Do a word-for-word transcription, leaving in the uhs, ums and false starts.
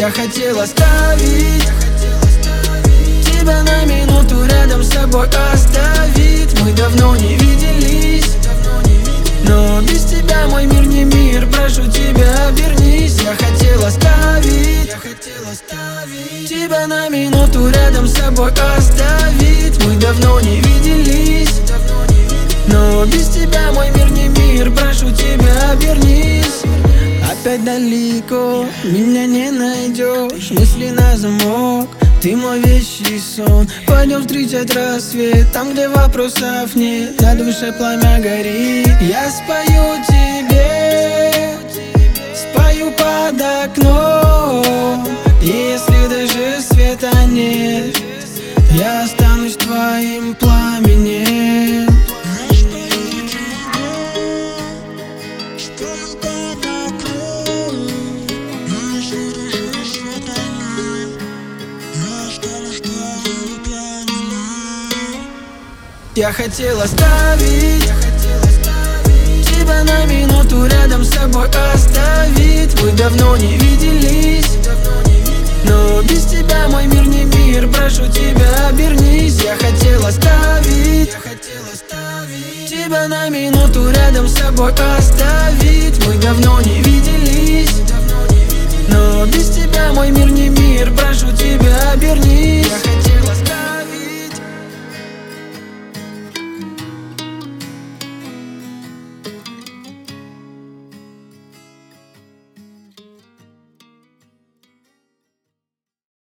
Я хотел оставить тебя на минуту, рядом с собой оставить. Мы давно не виделись, но без тебя мой мир не мир. Прошу тебя, обернись. Я хотел оставить тебя на минуту, рядом с собой оставить. Мы давно не виделись, но без тебя мой мир не мир. Прошу тебя, обернись. Опять далеко, меня не найдешь. Мысли на замок, ты мой вещий сон. Пойдем встречать рассвет, там, где вопросов нет. На душе пламя горит. Я спою тебе, спою под окном. Если даже света нет, я останусь твоим пламенем. Я хотел оставить тебя на минуту, рядом с собой оставить. Мы давно не виделись, но без тебя мой мир не мир. Прошу тебя, обернись. Я хотел оставить тебя на минуту, рядом с собой оставить. Мы давно не виделись, но без тебя мой мир не мир.